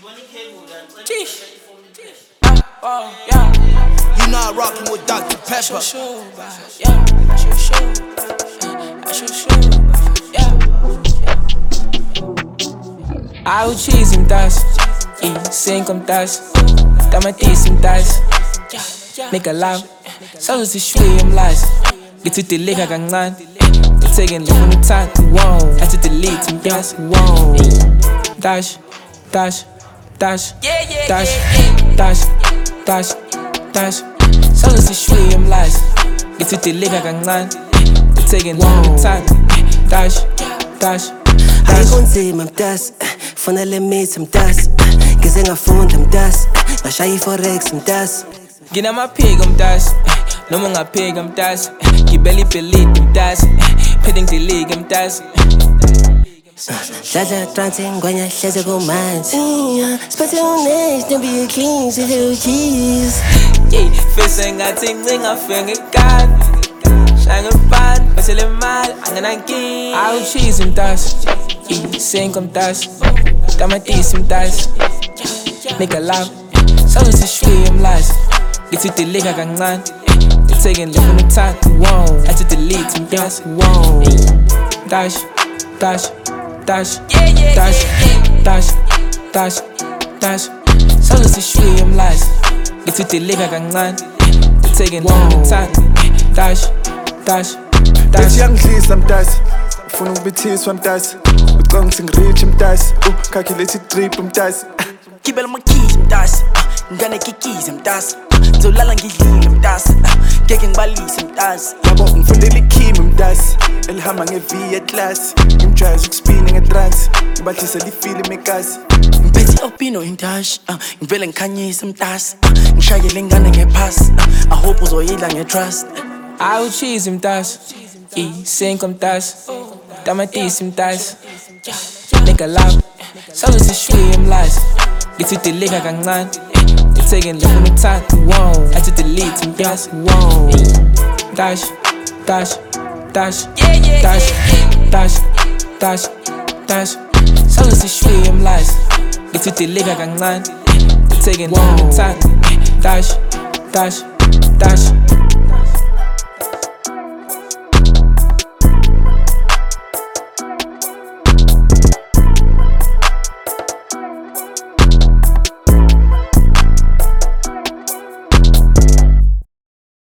Oh, yeah. You not rocking with Dr. Pepper. Yeah, yeah. Au chisimtas, y cincontas, tamatisimtas, make a love, so is shwim lies. Get to the leg kancane, taking the time, wow. I to delete some gas, wow. Dash, dash, dash, dash, dash, dash, dash. So is shwim lies. Get to the leg kancane, taking the time, dash, dash. Ayikunzima mntasi, fanele mithi mntasi. Ngize ngafunda mntasi, ngashaya i-forex mntasi. Nginamaphiko mntasi, noma ungaphika mntasi. Ngibela ibhelidi mntasi, phethe ngidilike mntasi. Dladla trance ngwenya hleze kumanzi. Siphethe unext ntombi clean sithe ucheese. Fese ngathi ngingafe ngekani. Shaya ngempani, basele mali, anganankingi. Au cheese mntasi, i-cinco mntasi, tamatisi mntasi, make a love, so is shwim lies. Get to delete kancane, taking the time, wow. I to delete mntasi, wow. Dash, dash, dash, dash, dash, dash, dash. So is shwim lies. Get to delete kancane, taking the time, dash, dash, dash. Ngiyangidlisa mntasi, ufuna ukubithiswa mntasi. Ucanga ukuthi ngirich mntasi, calculate i-drip mntasi. Gibela amakeys mntasi, ngikanekikise mntasi. Ngizolala ngidlile mntasi, ngeke ngibalise mntasi. Yabo ngifundela ikhimi mntasi, elihamba nge-V ye-class. Ngimjwayeza ukuspina nge-trance, ngibadlisela ifilimu ekasi. Ngiphethe i-opino intashi, ngivele ngikhanyise mntasi. Ngishayele ingane ngephasi, I hope uzoyidla nge-trust. Au cheese mntasi, i-cinco mntasi, tamatisi mntasi, make a love, so is shwim lies. Get to delete kancane, taking the time, wow. I to delete mntasi, wow. Dash, dash, dash, dash, dash, dash, dash. So is shwim lies. Get to delete kancane, taking the time, dash, dash, dash.